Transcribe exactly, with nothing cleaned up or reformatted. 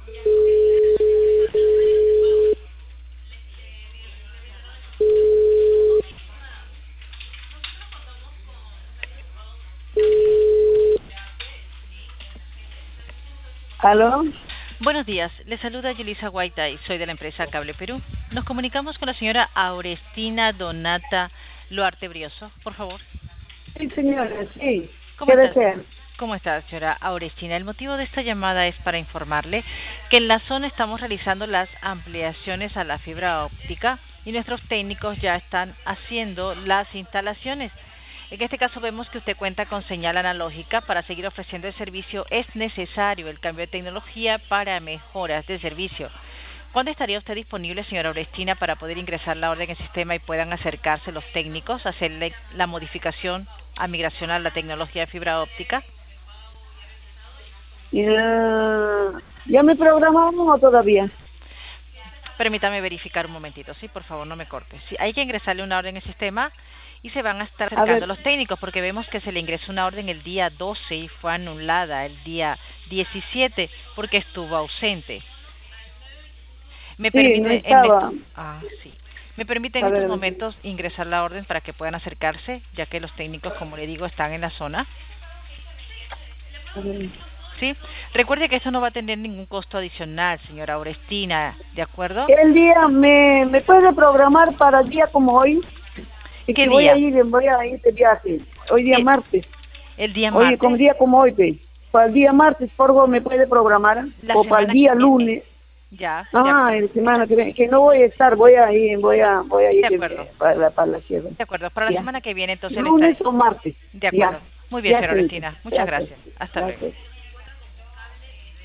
¿Aló? Buenos días, le saluda Yulisa Guaitay, soy de la empresa Cable Perú. Nos comunicamos con la señora Aurestina Donata Luarte Brioso, por favor. Sí, señora, sí. ¿Cómo ¿Qué está? desea? ¿Cómo está, señora Aurestina? El motivo de esta llamada es para informarle que en la zona estamos realizando las ampliaciones a la fibra óptica y nuestros técnicos ya están haciendo las instalaciones. En este caso vemos que usted cuenta con señal analógica. Para seguir ofreciendo el servicio es necesario el cambio de tecnología para mejoras de servicio. ¿Cuándo estaría usted disponible, señora Aurestina, para poder ingresar la orden en el sistema y puedan acercarse los técnicos a hacerle la modificación a migración a la tecnología de fibra óptica? Ya, ¿ya me programamos o todavía? Permítame verificar un momentito, sí, por favor, no me corte. Sí, hay que ingresarle una orden en el sistema y se van a estar A acercando ver, los técnicos porque vemos que se le ingresó una orden el día doce y fue anulada el día diecisiete porque estuvo ausente. Me sí, no permite en estos, estaba. ah, sí. Me permite en A ver, estos a ver. momentos ingresar la orden para que puedan acercarse, ya que los técnicos, como le digo, están en la zona. A ver. Sí. Recuerde que esto no va a tener ningún costo adicional, señora Aurestina, ¿de acuerdo? El día, ¿me, me puede programar para el día como hoy? Es ¿Qué que voy a día? ir, voy a ir de viaje. Hoy día Eh, martes. el día Oye, como martes, día como hoy, ve. Para el día martes, por favor, ¿me puede programar? la O para el semana que día viene. lunes. Ya, de Ah, acuerdo. en semana que viene, que no voy a estar, voy a ir, voy a, voy a ir De acuerdo. de- para, la- para la sierra. De acuerdo. Para la Ya. semana que viene, entonces le Lunes estaré. o martes. De Ya. acuerdo. Muy bien, Ya, señora señorita. Aurestina. Muchas Gracias. gracias. Hasta luego. Gracias.